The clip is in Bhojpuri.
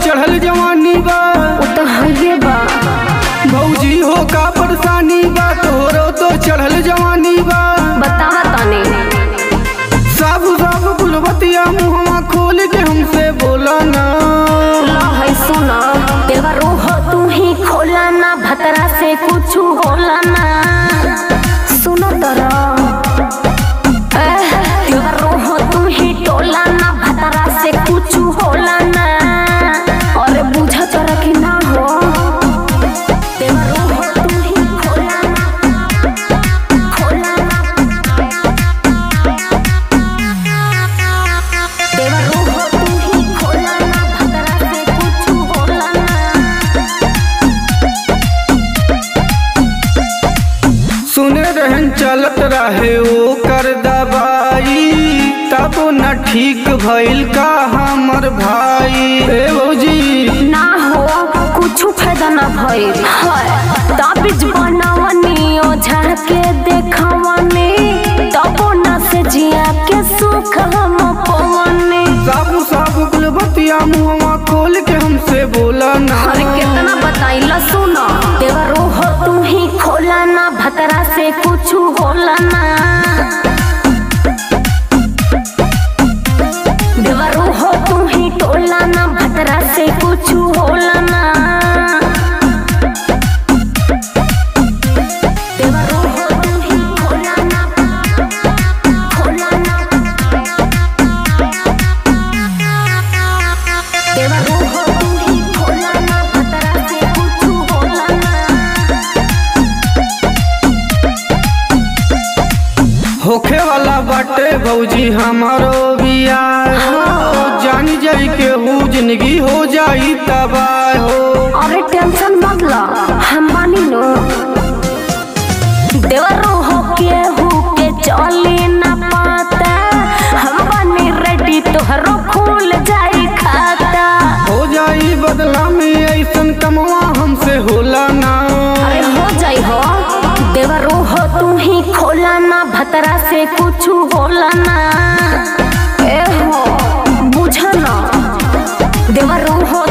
चढ़ल जवानी बा तो है बा भौजी हो का परेशानी बा तोरो तो चढ़ल जवानी बा बतावा तने सब गुलबतिया मुहवा खोल के हमसे बोला ना है सुना तेरा रोह तू ही खोला ना भतरा से कुछ होला ना सुनो तरा तेरा रोह तू ही टोला ना भतरा से कुछ होला ना और बुझा तोरा कि ना हो तेरा रोह तू ही खोला ना तेरा रोह तू ही खोला ना भतरा से कुछ होला ना सुने रहन चलत रहे ओ कर दबाई तब न ठीक भइल का हमर भाई ए भौजी ना हो कुछ फायदा ना भइल ताबिज बनावनी ओझा के देखवनी तब न से जिया के सुख हम पवनी सब गुलबतिया मुहवा खोल के हमसे बोला ना अरे कितना बताइला सुना तेरा रोह तू ही खोला ना भतरा से कुछ होला ना देवा रोह तू ही टोला ना भतरा से कुछ होला ना देवा रोह तू ही खोला ना देवा रोह तू ही खोला ना भतरा से कुछ होला ना होखे वाला बाटे भौजी हमारो बियाह जानी जाई के हूँ जिंदगी हो जाई तबाह हो अरे टेंशन मत ला हम बानी नो देवरो हो के चले ना पाता हम बानी रेडी तोहरो खुल जाई खाता हो जाई बदला में ऐसन कमवा हमसे होला ना अरे हो जाई हो देवरो हो तू ही खोला ना भतरा से कुछ होला ना ए हो बुझा ना देवरो हो